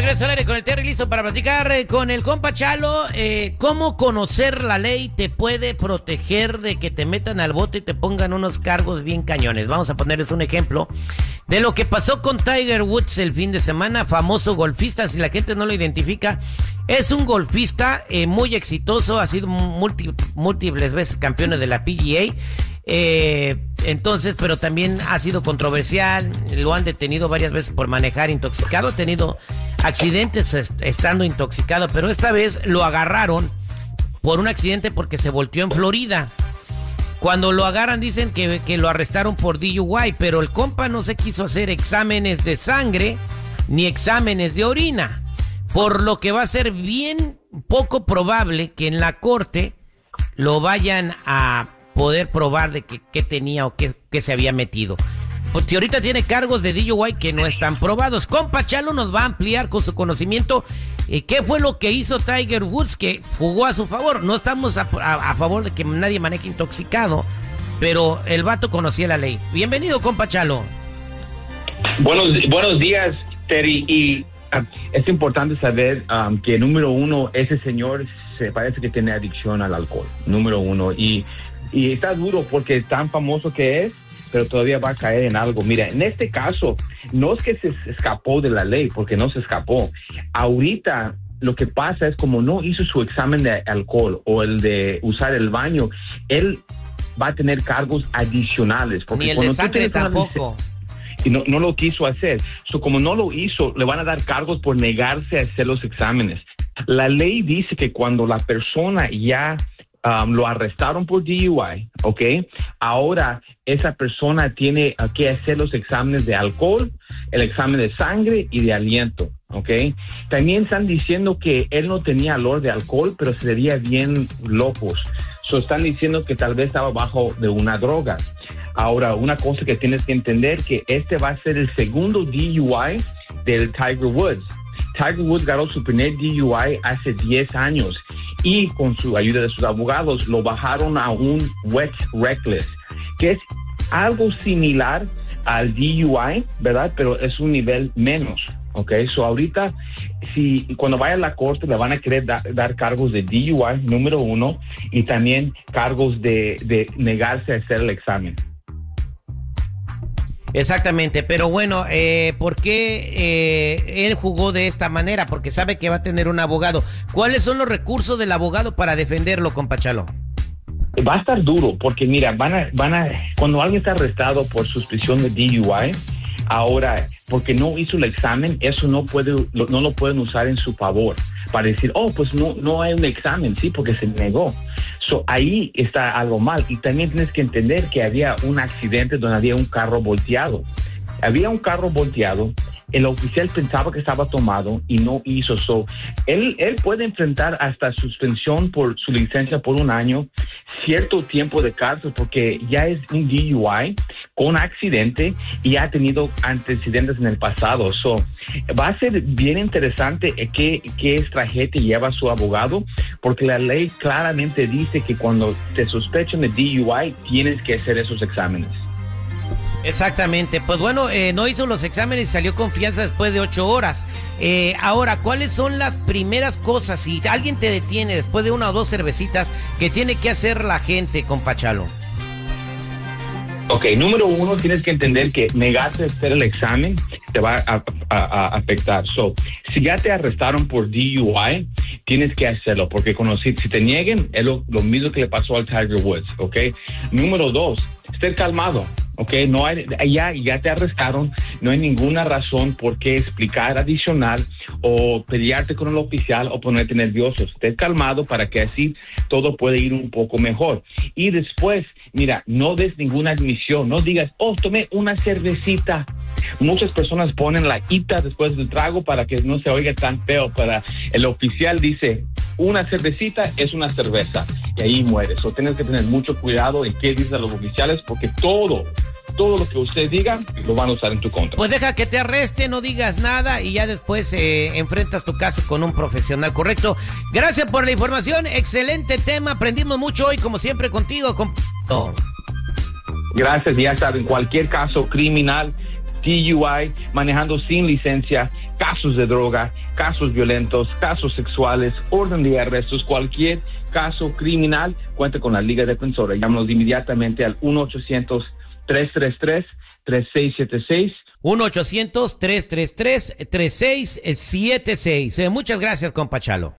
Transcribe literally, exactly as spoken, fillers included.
regreso al aire con el Terry, listo para platicar eh, con el compa Chalo. Eh, ¿Cómo conocer la ley te puede proteger de que te metan al bote y te pongan unos cargos bien cañones? Vamos a ponerles un ejemplo de lo que pasó con Tiger Woods el fin de semana, famoso golfista. Si la gente no lo identifica, es un golfista eh, muy exitoso, ha sido múlti, múltiples veces campeón de la P G A. Eh, entonces, pero también ha sido controversial, lo han detenido varias veces por manejar intoxicado, ha tenido accidentes est- estando intoxicado, pero esta vez lo agarraron por un accidente porque se volteó en Florida. Cuando lo agarran dicen que, que lo arrestaron por D U I, pero el compa no se quiso hacer exámenes de sangre ni exámenes de orina, por lo que va a ser bien poco probable que en la corte lo vayan a poder probar de qué que tenía o qué que se había metido. Porque ahorita tiene cargos de D U I que no están probados. Compa Chalo nos va a ampliar con su conocimiento eh, qué fue lo que hizo Tiger Woods que jugó a su favor. No estamos a, a, a favor de que nadie maneje intoxicado, pero el vato conocía la ley. Bienvenido, compa Chalo. Buenos, buenos días, Terry. Y uh, es importante saber um, que, número uno, ese señor se parece que tiene adicción al alcohol. Número uno. Y Y está duro porque tan famoso que es, pero todavía va a caer en algo. Mira, en este caso, no es que se escapó de la ley, porque no se escapó. Ahorita lo que pasa es como no hizo su examen de alcohol o el de usar el baño, él va a tener cargos adicionales. Porque ni el cuando de sangre tú tampoco. Y no, no lo quiso hacer. So, como no lo hizo, le van a dar cargos por negarse a hacer los exámenes. La ley dice que cuando la persona ya Um, lo arrestaron por D U I, ¿ok? Ahora esa persona tiene uh, que hacer los exámenes de alcohol, el examen de sangre y de aliento, ¿ok? También están diciendo que él no tenía olor de alcohol, pero se veía bien locos. So, están diciendo que tal vez estaba bajo de una droga. Ahora, una cosa que tienes que entender que este va a ser el segundo D U I del Tiger Woods. Tiger Woods ganó su primer D U I hace diez años y con su ayuda de sus abogados lo bajaron a un wet reckless, que es algo similar al D U I, ¿verdad? Pero es un nivel menos, ¿ok? So ahorita, si cuando vaya a la corte le van a querer da, dar cargos de D U I, número uno, y también cargos de, de negarse a hacer el examen. Exactamente, pero bueno, eh, ¿por qué eh, él jugó de esta manera? Porque sabe que va a tener un abogado. ¿Cuáles son los recursos del abogado para defenderlo, compa Chalo? Va a estar duro, porque mira, van a, van a, cuando alguien está arrestado por suspición de D U I, ahora, porque no hizo el examen, eso no puede, no lo pueden usar en su favor para decir, oh, pues no, no hay un examen, sí, porque se negó. So, ahí está algo mal. Y también tienes que entender que había un accidente donde había un carro volteado. Había un carro volteado, el oficial pensaba que estaba tomado y no hizo eso. Él, él puede enfrentar hasta suspensión por su licencia por un año, cierto tiempo de cárcel, porque ya es un D U I con accidente y ha tenido antecedentes en el pasado. So, va a ser bien interesante qué, qué estrategia lleva su abogado, porque la ley claramente dice que cuando te sospechan de D U I tienes que hacer esos exámenes. Exactamente, pues bueno, eh, no hizo los exámenes y salió con fianza después de ocho horas. Eh, ahora, ¿cuáles son las primeras cosas, si alguien te detiene después de una o dos cervecitas, que tiene que hacer la gente, compa Chalo? Ok, número uno, tienes que entender que negarse a hacer el examen te va a, a, a afectar. So, si ya te arrestaron por D U I, tienes que hacerlo, porque cuando, si, si te nieguen, es lo, lo mismo que le pasó al Tiger Woods, ok. Número dos, esté calmado. Ok, no hay, ya, ya te arrestaron, no hay ninguna razón por qué explicar adicional o pelearte con el oficial o ponerte nervioso. Esté calmado para que así todo puede ir un poco mejor. Y después, mira, no des ninguna admisión, no digas, oh, tomé una cervecita. Muchas personas ponen la ita después del trago para que no se oiga tan feo. Para el oficial dice, una cervecita es una cerveza y ahí mueres. O tienes que tener mucho cuidado en qué dicen los oficiales, porque todo, todo lo que usted diga lo van a usar en tu contra. Pues deja que te arreste, no digas nada y ya después eh, enfrentas tu caso con un profesional, ¿correcto? Gracias por la información, excelente tema, aprendimos mucho hoy como siempre contigo. Con... Oh. Gracias, ya saben, cualquier caso criminal, D U I, manejando sin licencia, casos de droga, casos casos violentos, casos sexuales, orden de arrestos, cualquier caso criminal, cuenta con la Liga Defensora. Llámanos inmediatamente al uno ochocientos, tres tres tres, tres seis siete seis. uno ochocientos, tres tres tres, tres seis siete seis. Eh, muchas gracias, compa Chalo.